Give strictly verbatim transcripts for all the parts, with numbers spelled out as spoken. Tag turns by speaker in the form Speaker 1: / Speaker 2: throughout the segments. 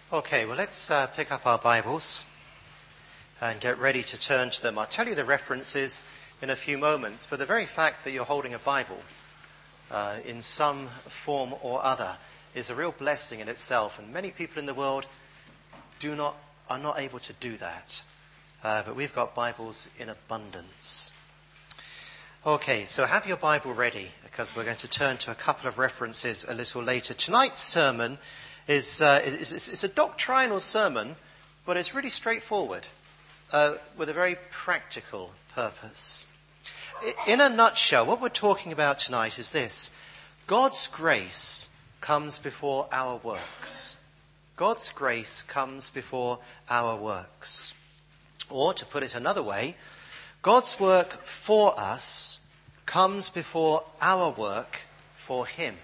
Speaker 1: Okay, well, let's uh, pick up our Bibles and get ready to turn to them. I'll tell you the references in a few moments, but the very fact that you're holding a Bible uh, in some form or other is a real blessing in itself, and many people in the world do not are not able to do that. Uh, but we've got Bibles in abundance. Okay, so have your Bible ready, because we're going to turn to a couple of references a little later. Tonight's sermon is, uh, is, is, is a doctrinal sermon, but it's really straightforward, uh, with a very practical purpose. In a nutshell, what we're talking about tonight is this: God's grace comes before our works. God's grace comes before our works. Or, to put it another way, God's work for us comes before our work for him.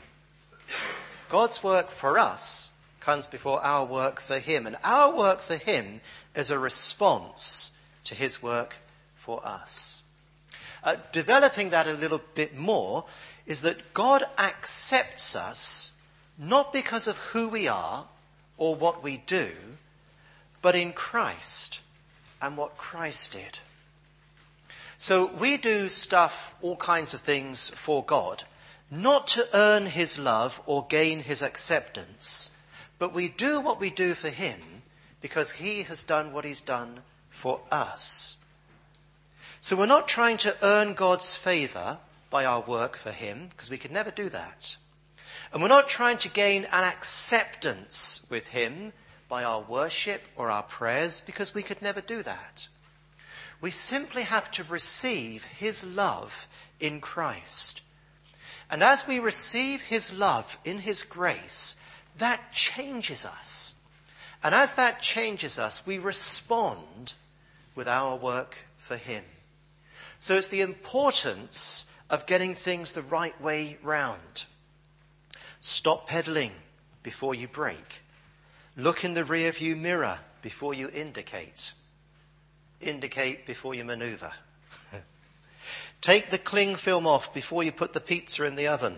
Speaker 1: God's work for us comes before our work for him. And our work for him is a response to his work for us. Uh, developing that a little bit more is that God accepts us not because of who we are or what we do, but in Christ and what Christ did. So we do stuff, all kinds of things for God, not to earn his love or gain his acceptance, but we do what we do for him because he has done what he's done for us. So we're not trying to earn God's favour by our work for him, because we could never do that. And we're not trying to gain an acceptance with him by our worship or our prayers, because we could never do that. We simply have to receive his love in Christ. And as we receive his love in his grace, that changes us. And as that changes us, we respond with our work for him. So it's the importance of getting things the right way round. Stop pedaling before you brake. Look in the rear view mirror before you indicate. Indicate before you manoeuvre. Take the cling film off before you put the pizza in the oven.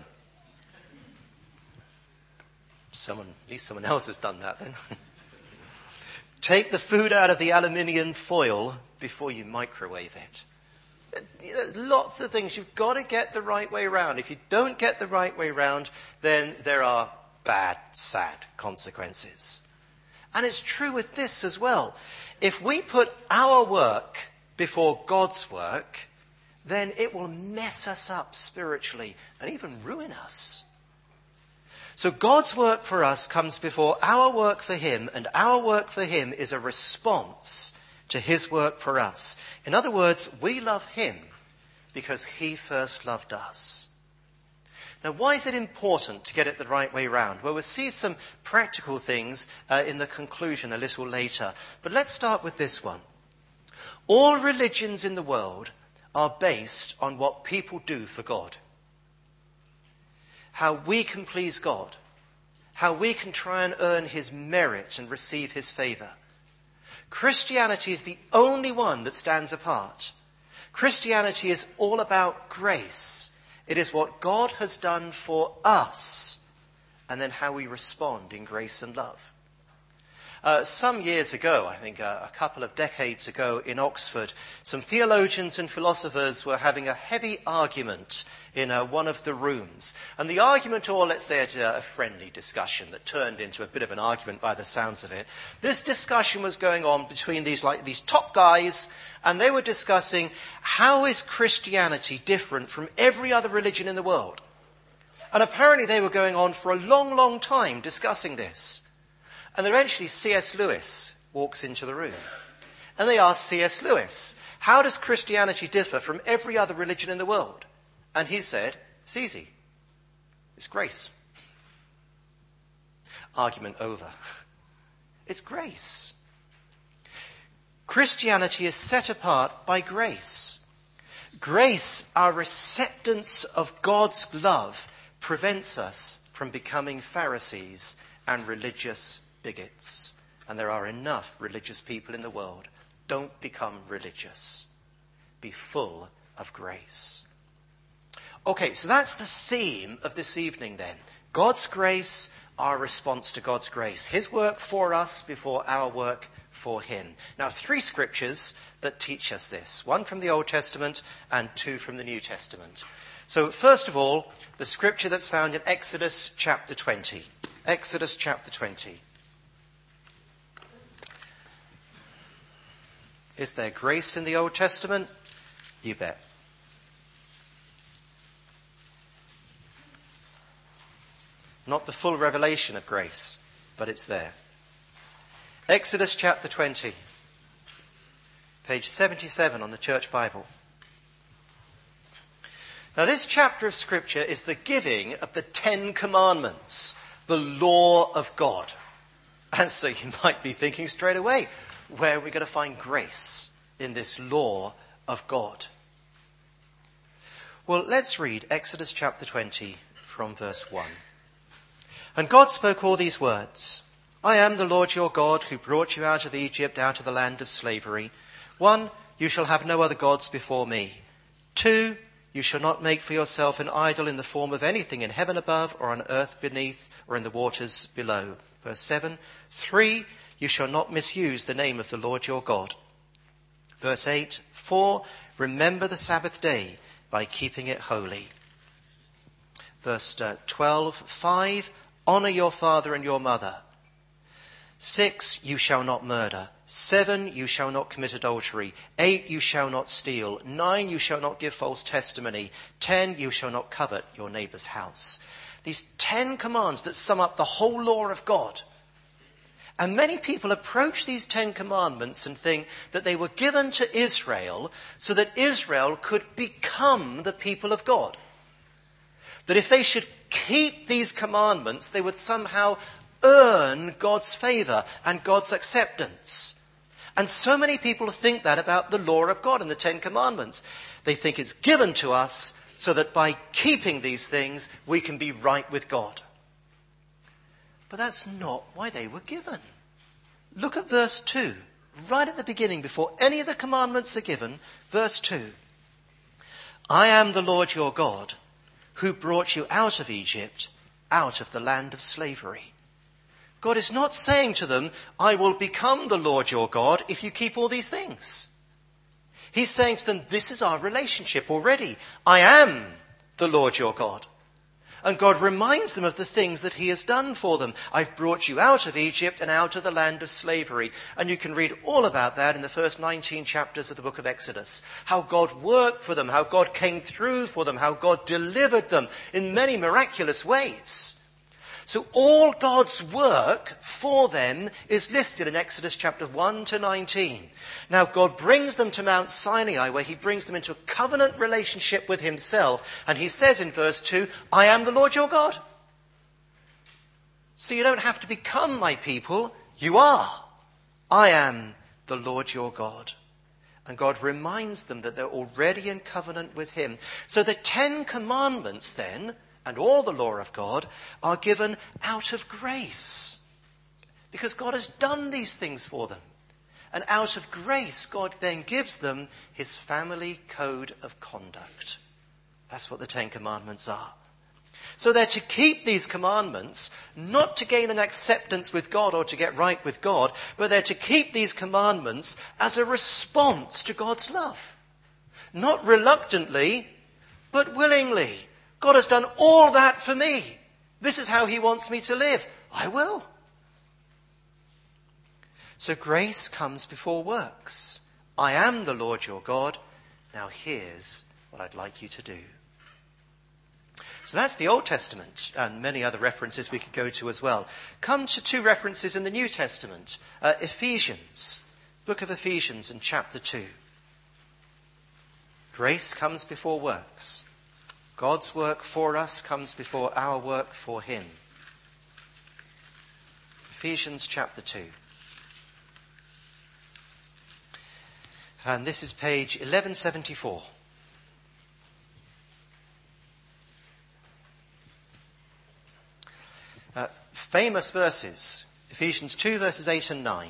Speaker 1: Someone, at least someone else has done that then. Take the food out of the aluminium foil before you microwave it. There's lots of things you've got to get the right way round. If you don't get the right way round, then there are bad, sad consequences. And it's true with this as well. If we put our work before God's work, then it will mess us up spiritually and even ruin us. So God's work for us comes before our work for him, and our work for him is a response to his work for us. In other words, we love him because he first loved us. Now, why is it important to get it the right way round? Well, we'll see some practical things uh, in the conclusion a little later. But let's start with this one. All religions in the world are based on what people do for God. How we can please God. How we can try and earn his merit and receive his favour. Christianity is the only one that stands apart. Christianity is all about grace. It is what God has done for us, and then how we respond in grace and love. Uh, some years ago, I think uh, a couple of decades ago in Oxford, some theologians and philosophers were having a heavy argument in uh, one of the rooms. And the argument, or let's say it, uh, a friendly discussion that turned into a bit of an argument by the sounds of it. This discussion was going on between these, like, these top guys, and they were discussing how is Christianity different from every other religion in the world. And apparently they were going on for a long, long time discussing this. And eventually C S Lewis walks into the room. And they ask C S Lewis, how does Christianity differ from every other religion in the world? And he said, it's easy. It's grace. Argument over. It's grace. Christianity is set apart by grace. Grace, our acceptance of God's love, prevents us from becoming Pharisees and religious bigots. And there are enough religious people in the world. Don't become religious. Be full of grace. Okay, so that's the theme of this evening then. God's grace, our response to God's grace. His work for us before our work for him. Now, three scriptures that teach us this. One from the Old Testament and two from the New Testament. So, first of all, the scripture that's found in Exodus chapter twenty. Exodus chapter twenty. Is there grace in the Old Testament? You bet. Not the full revelation of grace, but it's there. Exodus chapter twenty, page seventy-seven on the Church Bible. Now, this chapter of Scripture is the giving of the Ten Commandments, the law of God. And so you might be thinking straight away, where are we going to find grace in this law of God? Well, let's read Exodus chapter twenty from verse one. And God spoke all these words. I am the Lord your God who brought you out of Egypt, out of the land of slavery. One, you shall have no other gods before me. Two, you shall not make for yourself an idol in the form of anything in heaven above or on earth beneath or in the waters below. Verse seven. Three, you shall not misuse the name of the Lord your God. Verse eight. Four, remember the Sabbath day by keeping it holy. Verse uh, twelve. Five, honor your father and your mother. Six, you shall not murder. Seven, you shall not commit adultery. Eight, you shall not steal. Nine, you shall not give false testimony. Ten, you shall not covet your neighbor's house. These ten commands that sum up the whole law of God. And many people approach these Ten Commandments and think that they were given to Israel so that Israel could become the people of God. That if they should keep these commandments, they would somehow earn God's favour and God's acceptance. And so many people think that about the law of God and the Ten Commandments. They think it's given to us so that by keeping these things, we can be right with God. But that's not why they were given. Look at verse two, right at the beginning, before any of the commandments are given, verse two. I am the Lord your God, who brought you out of Egypt, out of the land of slavery. God is not saying to them, I will become the Lord your God if you keep all these things. He's saying to them, this is our relationship already. I am the Lord your God. And God reminds them of the things that he has done for them. I've brought you out of Egypt and out of the land of slavery. And you can read all about that in the first nineteen chapters of the book of Exodus. How God worked for them, how God came through for them, how God delivered them in many miraculous ways. So all God's work for them is listed in Exodus chapter one to nineteen. Now God brings them to Mount Sinai, where he brings them into a covenant relationship with himself. And he says in verse two, I am the Lord your God. So you don't have to become my people. You are. I am the Lord your God. And God reminds them that they're already in covenant with him. So the Ten Commandments then, and all the law of God, are given out of grace. Because God has done these things for them. And out of grace, God then gives them his family code of conduct. That's what the Ten Commandments are. So they're to keep these commandments, not to gain an acceptance with God or to get right with God, but they're to keep these commandments as a response to God's love. Not reluctantly, but willingly. God has done all that for me. This is how he wants me to live. I will. So grace comes before works. I am the Lord your God. Now here's what I'd like you to do. So that's the Old Testament, and many other references we could go to as well. Come to two references in the New Testament. Uh, Ephesians, book of Ephesians in chapter two. Grace comes before works. God's work for us comes before our work for him. Ephesians chapter two. And this is page eleven seventy-four. Uh, famous verses. Ephesians two, verses eight and nine.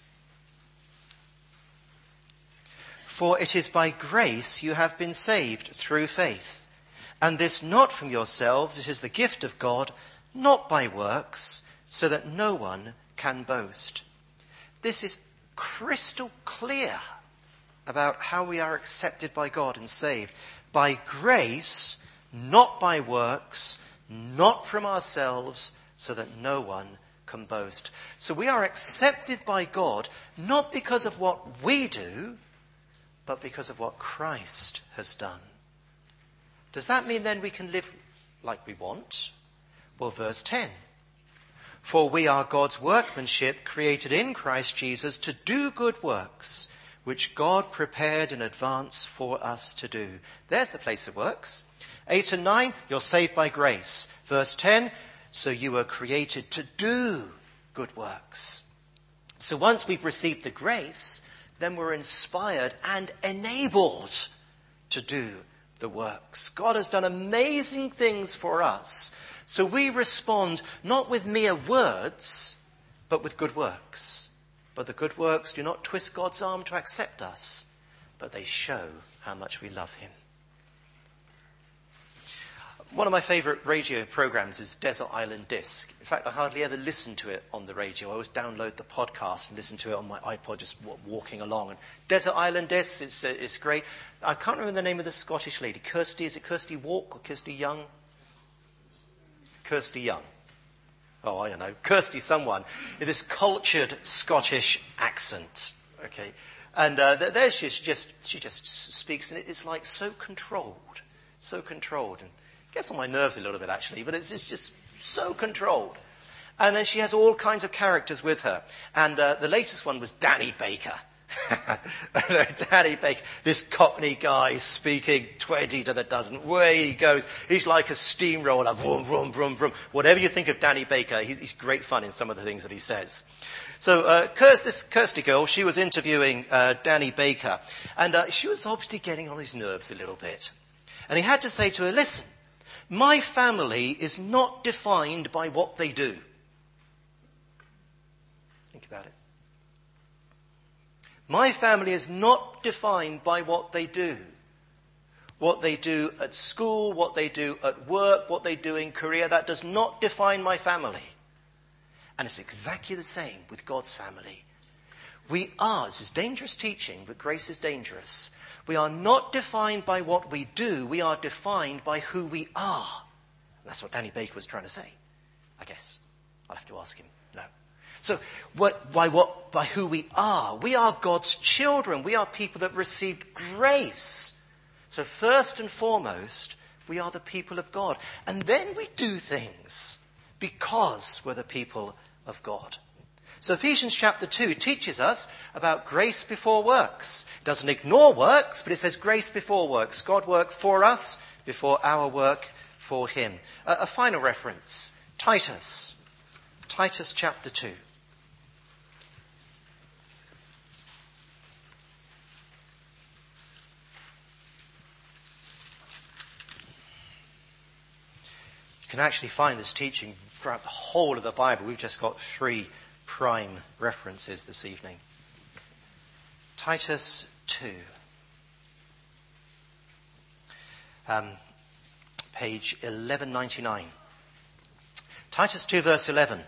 Speaker 1: For it is by grace you have been saved through faith. And this not from yourselves, it is the gift of God, not by works, so that no one can boast. This is crystal clear about how we are accepted by God and saved. By grace, not by works, not from ourselves, so that no one can boast. So we are accepted by God not because of what we do, but because of what Christ has done. Does that mean then we can live like we want? Well, verse ten. For we are God's workmanship, created in Christ Jesus to do good works, which God prepared in advance for us to do. There's the place of works. Eight and nine, you're saved by grace. Verse ten, so you were created to do good works. So once we've received the grace, then we're inspired and enabled to do the works. God has done amazing things for us. So we respond not with mere words, but with good works. But the good works do not twist God's arm to accept us, but they show how much we love him. One of my favourite radio programs is Desert Island Disc. In fact, I hardly ever listen to it on the radio. I always download the podcast and listen to it on my iPod just walking along. And Desert Island Disc is, uh, is great. I can't remember the name of the Scottish lady. Kirsty, is it Kirsty Walk or Kirsty Young? Kirsty Young. Oh, I don't know. Kirsty someone. With this cultured Scottish accent. Okay. And uh, there she is. She just, she just speaks, and it's like so controlled. So controlled. And gets on my nerves a little bit, actually, but it's, it's just so controlled. And then she has all kinds of characters with her. And uh, the latest one was Danny Baker. Danny Baker, this Cockney guy speaking twenty to the dozen. Way he goes. He's like a steamroller. Vroom, vroom, vroom, vroom. Whatever you think of Danny Baker, he's, he's great fun in some of the things that he says. So uh, Kirst, this Kirsty girl, she was interviewing uh, Danny Baker. And uh, she was obviously getting on his nerves a little bit. And he had to say to her, listen, my family is not defined by what they do. Think about it. My family is not defined by what they do. What they do at school, what they do at work, what they do in career, that does not define my family. And it's exactly the same with God's family. We are, this is dangerous teaching, but grace is dangerous. We are not defined by what we do, we are defined by who we are. That's what Danny Baker was trying to say, I guess. I'll have to ask him. No. So, what, by what, by who we are. We are God's children. We are people that received grace. So first and foremost, we are the people of God. And then we do things because we're the people of God. So Ephesians chapter two teaches us about grace before works. It doesn't ignore works, but it says grace before works. God worked for us before our work for him. A, a final reference, Titus. Titus chapter two. You can actually find this teaching throughout the whole of the Bible. We've just got three prime references this evening. Titus two. Um, page eleven ninety-nine. Titus two verse eleven.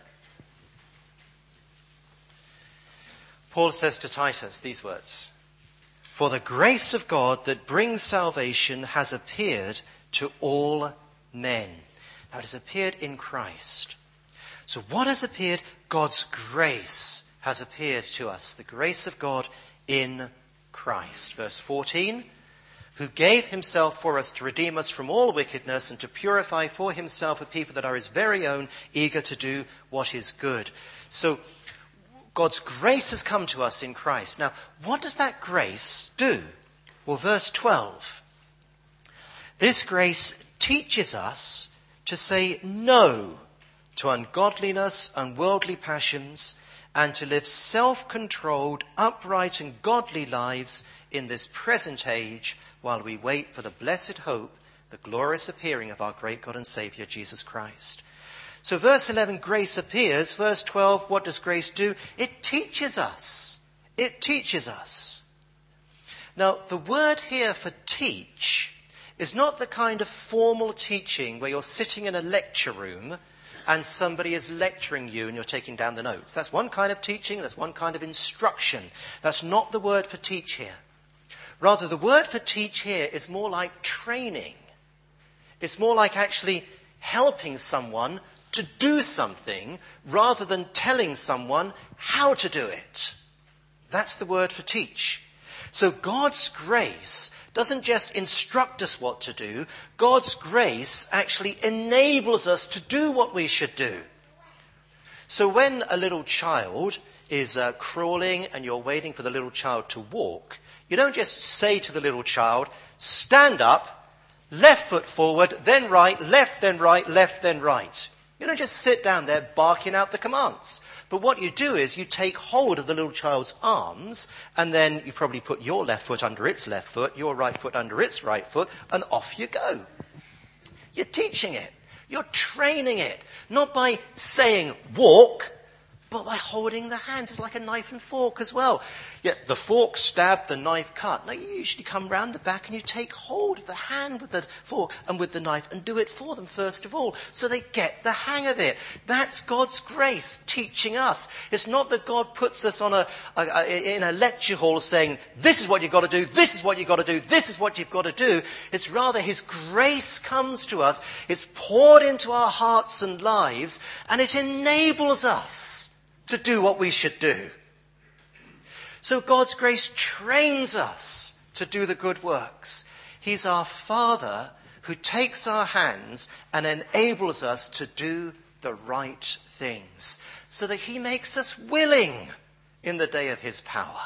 Speaker 1: Paul says to Titus these words. For the grace of God that brings salvation has appeared to all men. Now it has appeared in Christ. So what has appeared? God's grace has appeared to us. The grace of God in Christ. Verse fourteen. Who gave himself for us to redeem us from all wickedness and to purify for himself a people that are his very own, eager to do what is good. So God's grace has come to us in Christ. Now, what does that grace do? Well, verse twelve. This grace teaches us to say no to ungodliness and worldly passions, and to live self-controlled, upright and godly lives in this present age while we wait for the blessed hope, the glorious appearing of our great God and Saviour, Jesus Christ. So verse eleven, grace appears. Verse twelve, what does grace do? It teaches us. It teaches us. Now, the word here for teach is not the kind of formal teaching where you're sitting in a lecture room and somebody is lecturing you and you're taking down the notes. That's one kind of teaching, that's one kind of instruction. That's not the word for teach here. Rather, the word for teach here is more like training. It's more like actually helping someone to do something rather than telling someone how to do it. That's the word for teach. So God's grace doesn't just instruct us what to do. God's grace actually enables us to do what we should do. So when a little child is uh, crawling and you're waiting for the little child to walk, you don't just say to the little child, stand up, left foot forward, then right, left, then right, left, then right. You don't just sit down there barking out the commands. But what you do is you take hold of the little child's arms, and then you probably put your left foot under its left foot, your right foot under its right foot, and off you go. You're teaching it. You're training it. Not by saying walk, but by holding the hands. It's like a knife and fork as well. Yeah, the fork stabbed, the knife cut. Now, you usually come round the back and you take hold of the hand with the fork and with the knife and do it for them first of all, so they get the hang of it. That's God's grace teaching us. It's not that God puts us on a, a, a in a lecture hall saying, this is what you've got to do, this is what you've got to do, this is what you've got to do. It's rather his grace comes to us, it's poured into our hearts and lives, and it enables us to do what we should do. So God's grace trains us to do the good works. He's our Father who takes our hands and enables us to do the right things, so that he makes us willing in the day of his power.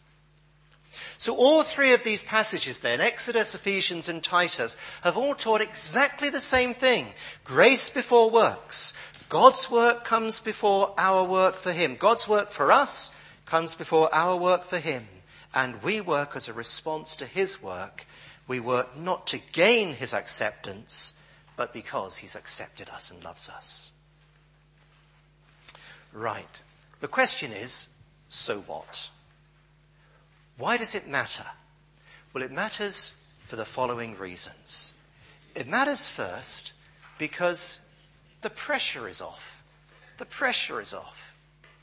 Speaker 1: So all three of these passages then, Exodus, Ephesians and Titus, have all taught exactly the same thing. Grace before works. God's work comes before our work for him. God's work for us comes before our work for him. And we work as a response to his work. We work not to gain his acceptance, but because he's accepted us and loves us. Right. The question is, so what? Why does it matter? Well, it matters for the following reasons. It matters first because the pressure is off. The pressure is off.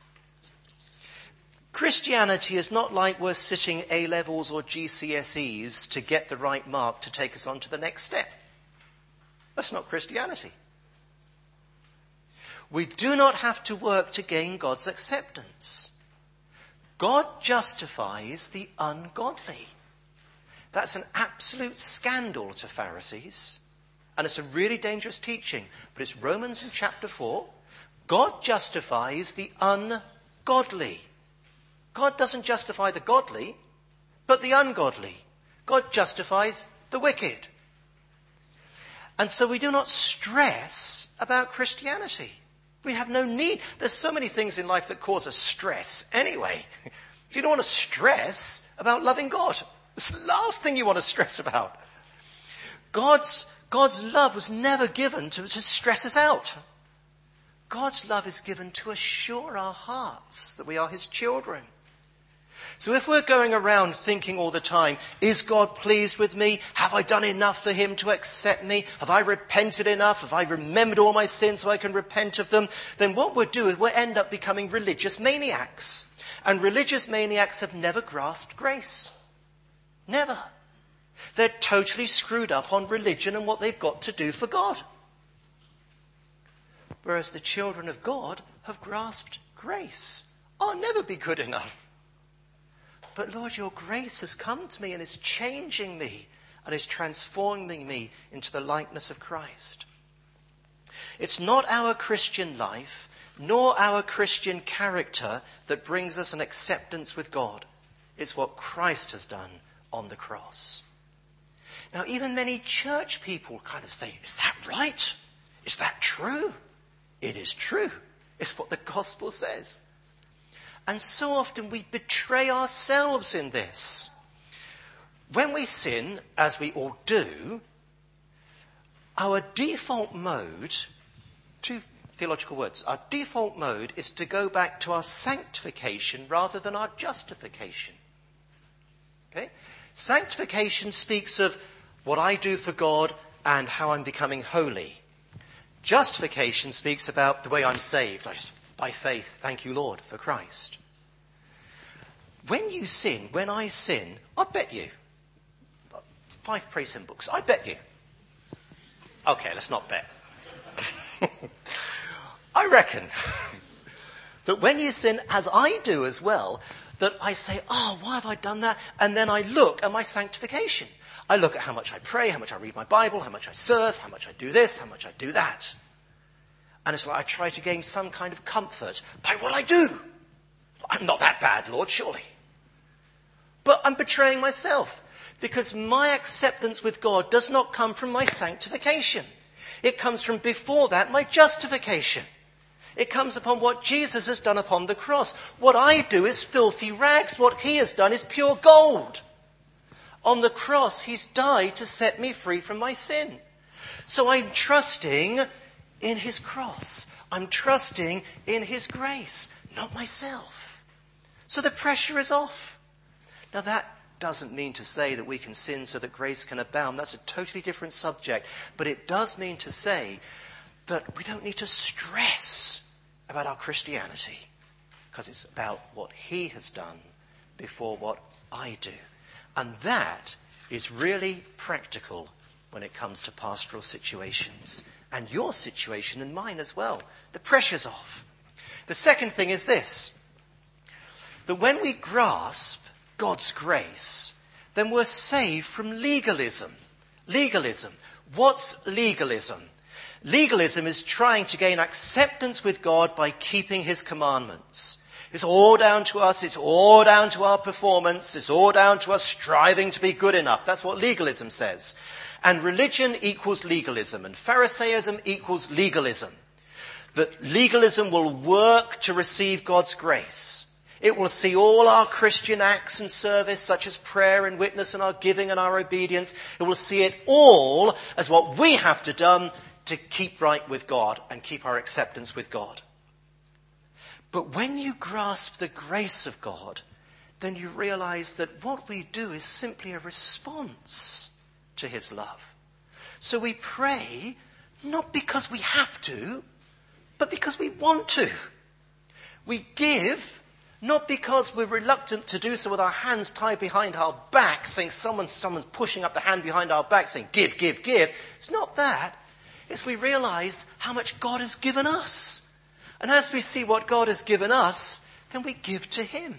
Speaker 1: Christianity is not like we're sitting A-levels or G C S Es to get the right mark to take us on to the next step. That's not Christianity. We do not have to work to gain God's acceptance. God justifies the ungodly. That's an absolute scandal to Pharisees. And it's a really dangerous teaching. But it's Romans in chapter four. God justifies the ungodly. God doesn't justify the godly, but the ungodly. God justifies the wicked. And so we do not stress about Christianity. We have no need. There's so many things in life that cause us stress anyway. You don't want to stress about loving God. It's the last thing you want to stress about. God's God's love was never given to, to stress us out. God's love is given to assure our hearts that we are his children. So if we're going around thinking all the time, is God pleased with me? Have I done enough for him to accept me? Have I repented enough? Have I remembered all my sins so I can repent of them? Then what we'll do is we'll end up becoming religious maniacs. And religious maniacs have never grasped grace. Never. They're totally screwed up on religion and what they've got to do for God. Whereas the children of God have grasped grace. I'll never be good enough. But Lord, your grace has come to me and is changing me and is transforming me into the likeness of Christ. It's not our Christian life, nor our Christian character that brings us an acceptance with God. It's what Christ has done on the cross. Now, even many church people kind of think, is that right? Is that true? It is true. It's what the gospel says. And so often we betray ourselves in this. When we sin, as we all do, our default mode, two theological words, our default mode is to go back to our sanctification rather than our justification. Okay? Sanctification speaks of what I do for God and how I'm becoming holy. Justification speaks about the way I'm saved. I just, by faith, thank you, Lord, for Christ. When you sin, when I sin, I bet you, five praise hymn books, I bet you. Okay, let's not bet. I reckon that when you sin, as I do as well, that I say, oh, why have I done that? And then I look at my sanctification. I look at how much I pray, how much I read my Bible, how much I serve, how much I do this, how much I do that. And it's like I try to gain some kind of comfort by what I do. I'm not that bad, Lord, surely. But I'm betraying myself because my acceptance with God does not come from my sanctification. It comes from before that, my justification. It comes upon what Jesus has done upon the cross. What I do is filthy rags. What he has done is pure gold. On the cross, he's died to set me free from my sin. So I'm trusting in his cross. I'm trusting in his grace, not myself. So the pressure is off. Now that doesn't mean to say that we can sin so that grace can abound. That's a totally different subject. But it does mean to say that we don't need to stress about our Christianity because it's about what he has done before what I do. And that is really practical when it comes to pastoral situations. And your situation and mine as well. The pressure's off. The second thing is this. That when we grasp God's grace, then we're saved from legalism. Legalism. What's legalism? Legalism is trying to gain acceptance with God by keeping his commandments. It's all down to us. It's all down to our performance. It's all down to us striving to be good enough. That's what legalism says. And religion equals legalism. And Pharisaism equals legalism. That legalism will work to receive God's grace. It will see all our Christian acts and service, such as prayer and witness and our giving and our obedience. It will see it all as what we have to do to keep right with God and keep our acceptance with God. But when you grasp the grace of God, then you realize that what we do is simply a response to his love. So we pray not because we have to, but because we want to. We give not because we're reluctant to do so with our hands tied behind our back, saying someone, someone's pushing up the hand behind our back saying, give, give, give. It's not that. It's we realize how much God has given us. And as we see what God has given us, then we give to him.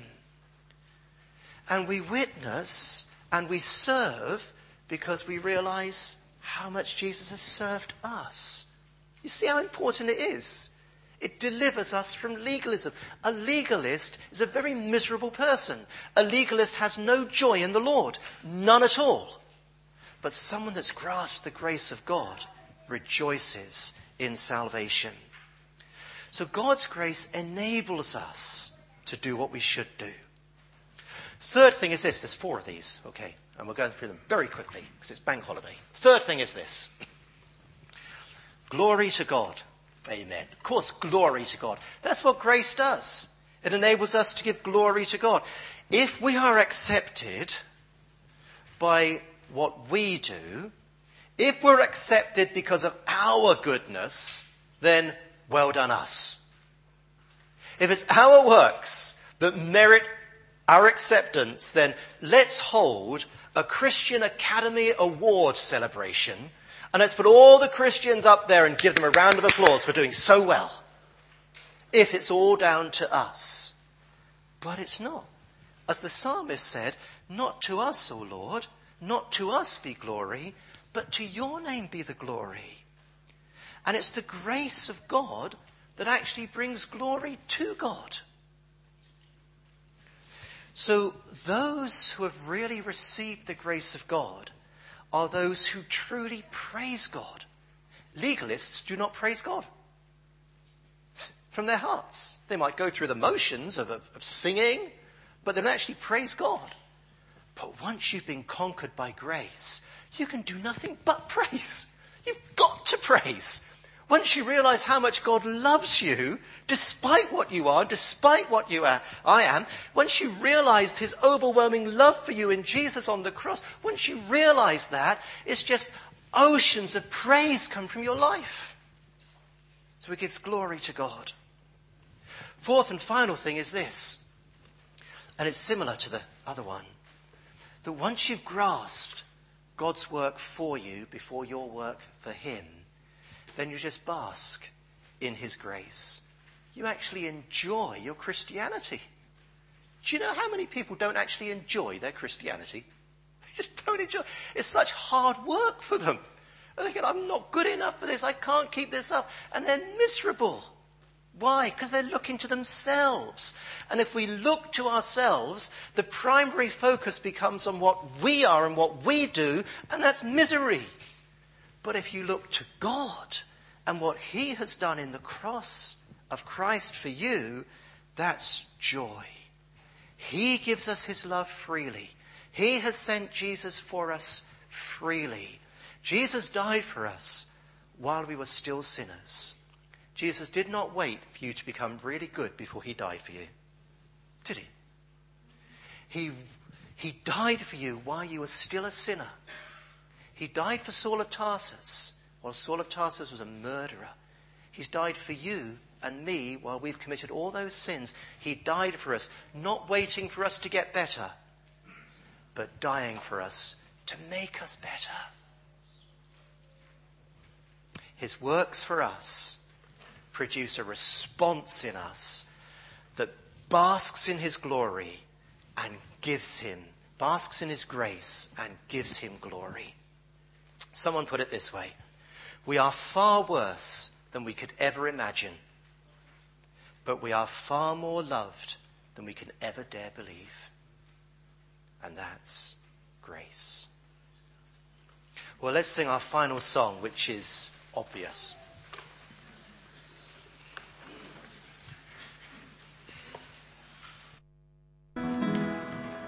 Speaker 1: And we witness and we serve because we realize how much Jesus has served us. You see how important it is? It delivers us from legalism. A legalist is a very miserable person. A legalist has no joy in the Lord. None at all. But someone that's grasped the grace of God rejoices in salvation. So God's grace enables us to do what we should do. Third thing is this. There's four of these, okay? And we're going through them very quickly because it's bank holiday. Third thing is this. Glory to God. Amen. Of course, glory to God. That's what grace does. It enables us to give glory to God. If we are accepted by what we do, if we're accepted because of our goodness, then well done us. If it's our works that merit our acceptance, then let's hold a Christian Academy Award celebration and let's put all the Christians up there and give them a round of applause for doing so well. If it's all down to us. But it's not. As the psalmist said, not to us, O Lord, not to us be glory, but to your name be the glory. And it's the grace of God that actually brings glory to God. So those who have really received the grace of God are those who truly praise God. Legalists do not praise God from their hearts. They might go through the motions of, of, of singing, but they don't actually praise God. But once you've been conquered by grace, you can do nothing but praise. You've got to praise. Once you realize how much God loves you, despite what you are, despite what you are, I am, once you realize his overwhelming love for you in Jesus on the cross, once you realize that, it's just oceans of praise come from your life. So he gives glory to God. Fourth and final thing is this, and it's similar to the other one, that once you've grasped God's work for you before your work for him, then you just bask in his grace. You actually enjoy your Christianity. Do you know how many people don't actually enjoy their Christianity? They just don't enjoy it. It's such hard work for them. They're thinking, I'm not good enough for this. I can't keep this up. And they're miserable. Why? Because they're looking to themselves. And if we look to ourselves, the primary focus becomes on what we are and what we do, and that's misery. But if you look to God and what he has done in the cross of Christ for you, that's joy. He gives us his love freely. He has sent Jesus for us freely. Jesus died for us while we were still sinners. Jesus did not wait for you to become really good before he died for you. Did he? He, he died for you while you were still a sinner. He died for Saul of Tarsus while Saul of Tarsus was a murderer. He's died for you and me while we've committed all those sins. He died for us, not waiting for us to get better, but dying for us to make us better. His works for us produce a response in us that basks in his glory and gives him, basks in his grace and gives him glory. Someone put it this way: we are far worse than we could ever imagine, but we are far more loved than we can ever dare believe. And that's grace. Well, let's sing our final song, which is obvious.